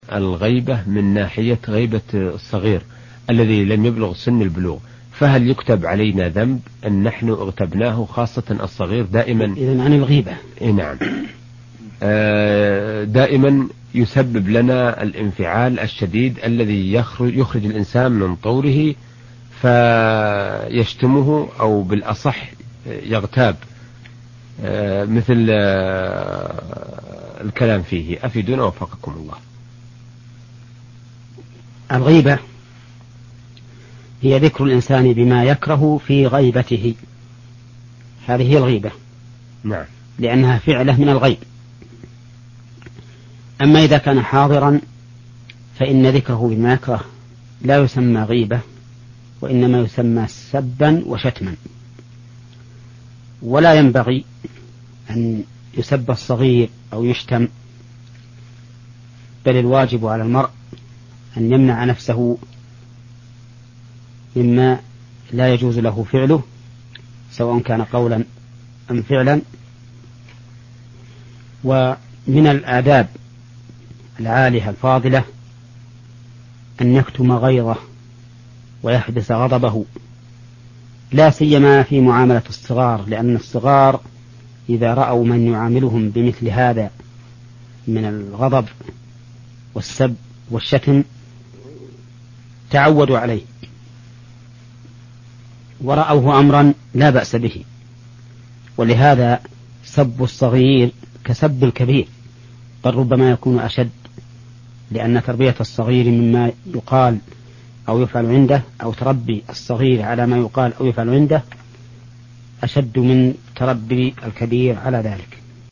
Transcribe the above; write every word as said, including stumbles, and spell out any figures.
الغيبة من ناحية غيبة الصغير الذي لم يبلغ سن البلوغ، فهل يكتب علينا ذنب أن نحن اغتبناه، خاصة الصغير دائما؟ إذن عن الغيبة. نعم. دائما يسبب لنا الانفعال الشديد الذي يخرج, يخرج الإنسان من طوره فيشتمه، أو بالأصح يغتاب، مثل الكلام فيه. أفيدونا وفقكم الله. الغيبة هي ذكر الإنسان بما يكره في غيبته، هذه هي الغيبة. نعم. لأنها فعلة من الغيب. أما إذا كان حاضرا فإن ذكره بما يكره لا يسمى غيبة، وإنما يسمى سبا وشتما. ولا ينبغي أن يسب الصغير أو يشتم، بل الواجب على المرء أن يمنع نفسه مما لا يجوز له فعله، سواء كان قولا أم فعلا. ومن الآداب العالية الفاضلة أن يكتم غيظه ويحبس غضبه، لا سيما في معاملة الصغار، لأن الصغار إذا رأوا من يعاملهم بمثل هذا من الغضب والسب والشتم تعودوا عليه ورأوه أمرا لا بأس به. ولهذا سب الصغير كسب الكبير، بل ربما يكون أشد، لأن تربية الصغير مما يقال أو يفعل عنده، أو تربي الصغير على ما يقال أو يفعل عنده، أشد من تربي الكبير على ذلك.